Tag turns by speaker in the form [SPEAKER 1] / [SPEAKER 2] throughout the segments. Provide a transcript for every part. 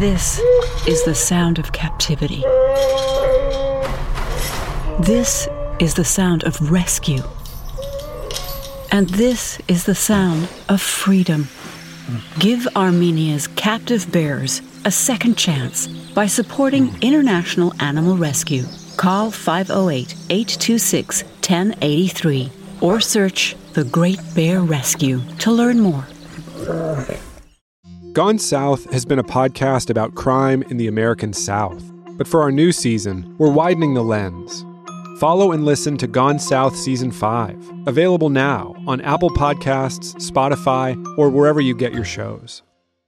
[SPEAKER 1] This is the sound of captivity. This is the sound of rescue. And this is the sound of freedom. Give Armenia's captive bears a second chance by supporting International Animal Rescue. Call 508-826-1083 or search The Great Bear Rescue to learn more.
[SPEAKER 2] Gone South has been a podcast about crime in the American South. But for our new season, we're widening the lens. Follow and listen to Gone South Season 5, available now on Apple Podcasts, Spotify, or wherever you get your shows.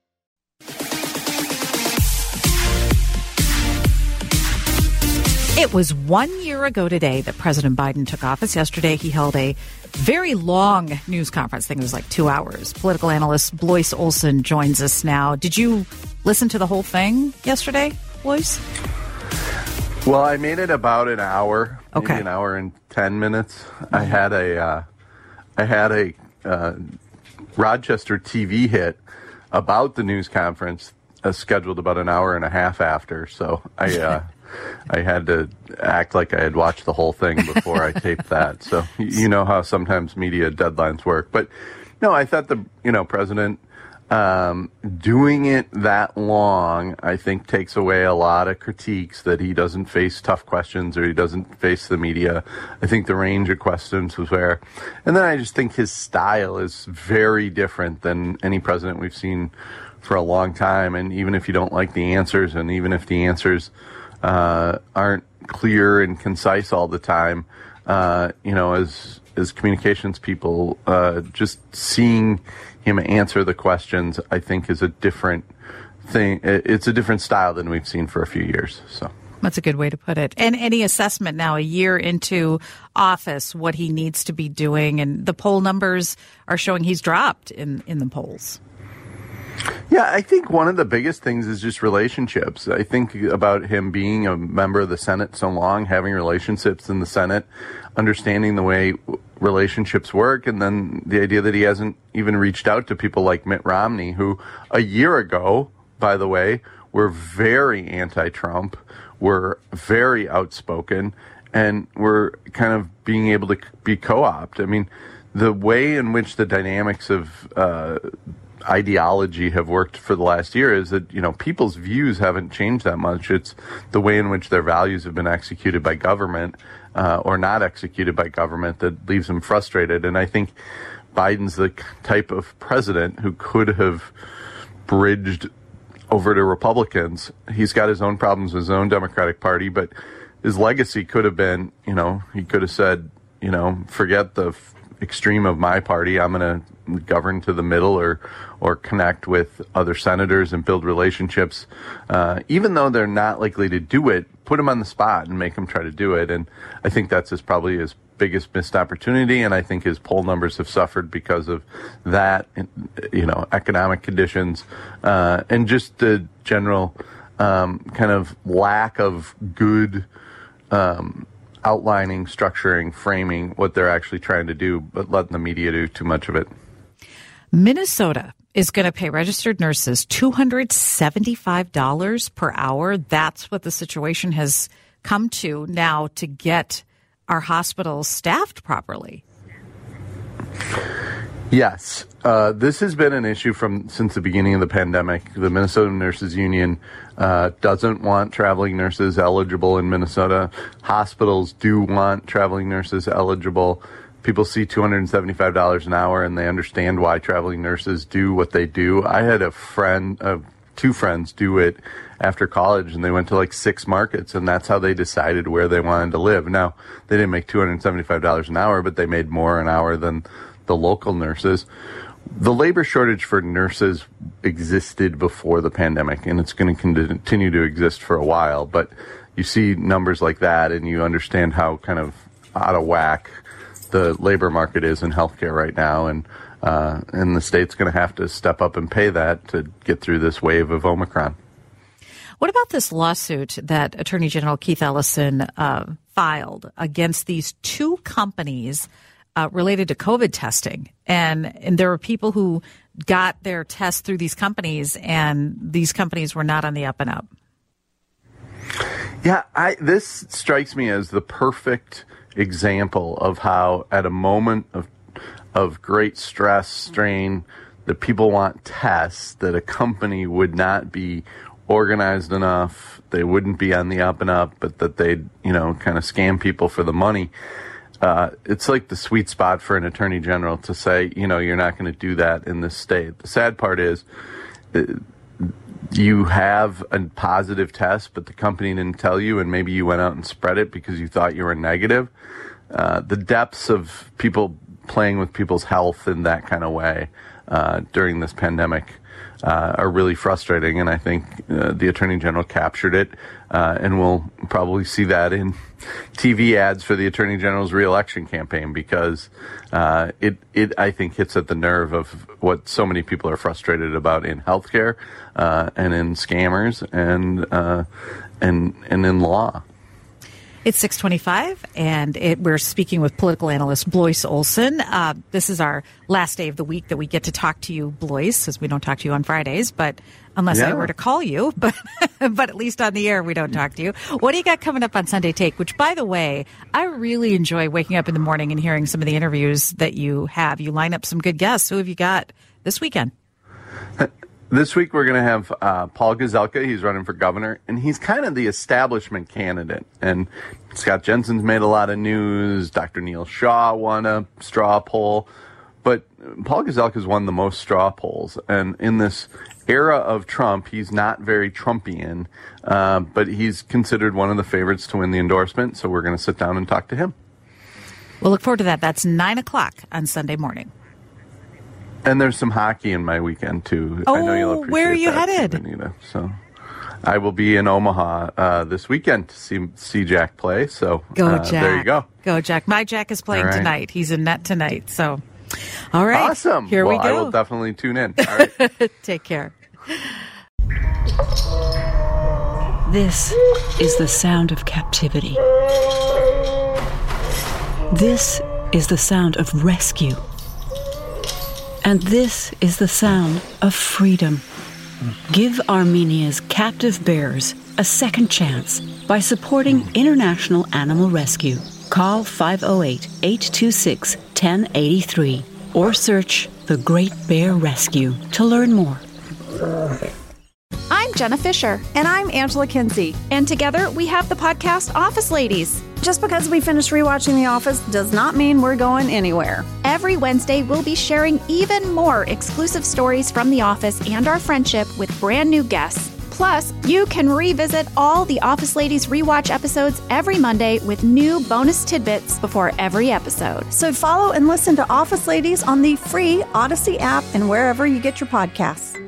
[SPEAKER 3] It was 1 year ago today that President Biden took office. Yesterday, he held a very long news conference. I think it was like 2 hours. Political analyst Blois Olson joins us now. Did you listen to the whole thing yesterday, Blois?
[SPEAKER 4] Well, I made it about an hour, maybe
[SPEAKER 3] Okay.
[SPEAKER 4] an hour and 10 minutes. I had a Rochester TV hit about the news conference scheduled about an hour and a half after, so I had to act like I had watched the whole thing before I taped that. So you know how sometimes media deadlines work. But no, I thought the president doing it that long, I think, takes away a lot of critiques that he doesn't face tough questions or he doesn't face the media. I think the range of questions was there. And then I just think his style is very different than any president we've seen for a long time. And even if you don't like the answers, and even if the answers aren't clear and concise all the time, as communications people, just seeing him answer the questions, I think, is a different thing. It's a different style than we've seen for a few years. So
[SPEAKER 3] That's a good way to put it. And any assessment now, a year into office, what he needs to be doing, and the poll numbers are showing he's dropped in the polls.
[SPEAKER 4] Yeah, I think one of the biggest things is just relationships. I think about him being a member of the Senate so long, having relationships in the Senate, understanding the way relationships work, and then the idea that he hasn't even reached out to people like Mitt Romney, who a year ago, by the way, were very anti-Trump, were very outspoken, and were kind of being able to be co-opted. I mean, the way in which the dynamics of ideology have worked for the last year is that, people's views haven't changed that much. It's the way in which their values have been executed by government or not executed by government that leaves them frustrated. And I think Biden's the type of president who could have bridged over to Republicans. He's got his own problems with his own Democratic Party, but his legacy could have been, he could have said, forget the extreme of my party. I'm going to govern to the middle or connect with other senators and build relationships. Even though they're not likely to do it, put them on the spot and make them try to do it. And I think that's probably his biggest missed opportunity. And I think his poll numbers have suffered because of that, economic conditions, and just the general kind of lack of good outlining, structuring, framing what they're actually trying to do, but letting the media do too much of it.
[SPEAKER 3] Minnesota is going to pay registered nurses $275 per hour. That's what the situation has come to now to get our hospitals staffed properly.
[SPEAKER 4] Yes. This has been an issue since the beginning of the pandemic. The Minnesota Nurses Union doesn't want traveling nurses eligible in Minnesota. Hospitals do want traveling nurses eligible. People see $275 an hour and they understand why traveling nurses do what they do. I had two friends do it after college, and they went to like 6 markets, and that's how they decided where they wanted to live. Now, they didn't make $275 an hour, but they made more an hour than the local nurses. The labor shortage for nurses existed before the pandemic, and it's going to continue to exist for a while. But you see numbers like that, and you understand how kind of out of whack the labor market is in healthcare right now, and the state's going to have to step up and pay that to get through this wave of Omicron.
[SPEAKER 3] What about this lawsuit that Attorney General Keith Ellison filed against these 2 companies related to COVID testing? And there are people who got their tests through these companies, and these companies were not on the up and up.
[SPEAKER 4] Yeah, this strikes me as the perfect example of how at a moment of great stress, strain, that people want tests, that a company would not be organized enough, they wouldn't be on the up and up, but that they'd, kind of scam people for the money. It's like the sweet spot for an attorney general to say, you're not going to do that in this state. The sad part is you have a positive test, but the company didn't tell you, and maybe you went out and spread it because you thought you were negative. The depths of people playing with people's health in that kind of way during this pandemic are really frustrating, and I think the Attorney General captured it, and we'll probably see that in TV ads for the Attorney General's reelection campaign, because it I think hits at the nerve of what so many people are frustrated about in healthcare and in scammers and in law.
[SPEAKER 3] It's 6:25, and we're speaking with political analyst Blois Olson. This is our last day of the week that we get to talk to you, Blois, as we don't talk to you on Fridays, but unless I were to call you, but at least on the air we don't talk to you. What do you got coming up on Sunday Take? Which, by the way, I really enjoy waking up in the morning and hearing some of the interviews that you have. You line up some good guests. Who have you got this weekend?
[SPEAKER 4] This week we're going to have Paul Gazelka. He's running for governor, and he's kind of the establishment candidate. And Scott Jensen's made a lot of news. Dr. Neil Shaw won a straw poll. But Paul Gazelka's won the most straw polls. And in this era of Trump, he's not very Trumpian, but he's considered one of the favorites to win the endorsement. So we're going to sit down and talk to him.
[SPEAKER 3] We'll look forward to that. That's 9 o'clock on Sunday morning.
[SPEAKER 4] And there's some hockey in my weekend, too.
[SPEAKER 3] Oh,
[SPEAKER 4] I know you'll appreciate
[SPEAKER 3] where are you
[SPEAKER 4] that,
[SPEAKER 3] headed?
[SPEAKER 4] Anita. So I will be in Omaha this weekend to see Jack play. So
[SPEAKER 3] go, Jack.
[SPEAKER 4] There you go.
[SPEAKER 3] Go, Jack. My Jack is playing tonight. He's in net tonight. So, all right.
[SPEAKER 4] Awesome.
[SPEAKER 3] Here we go.
[SPEAKER 4] I will definitely tune in. All right.
[SPEAKER 3] Take care.
[SPEAKER 1] This is the sound of captivity. This is the sound of rescue. And this is the sound of freedom. Give Armenia's captive bears a second chance by supporting International Animal Rescue. Call 508-826-1083 or search The Great Bear Rescue to learn more.
[SPEAKER 5] I'm Jenna Fisher.
[SPEAKER 6] And I'm Angela Kinsey.
[SPEAKER 5] And together we have the podcast Office Ladies.
[SPEAKER 6] Just because we finished rewatching The Office does not mean we're going anywhere.
[SPEAKER 5] Every Wednesday, we'll be sharing even more exclusive stories from The Office and our friendship with brand new guests. Plus, you can revisit all the Office Ladies rewatch episodes every Monday with new bonus tidbits before every episode.
[SPEAKER 6] So follow and listen to Office Ladies on the free Odyssey app and wherever you get your podcasts.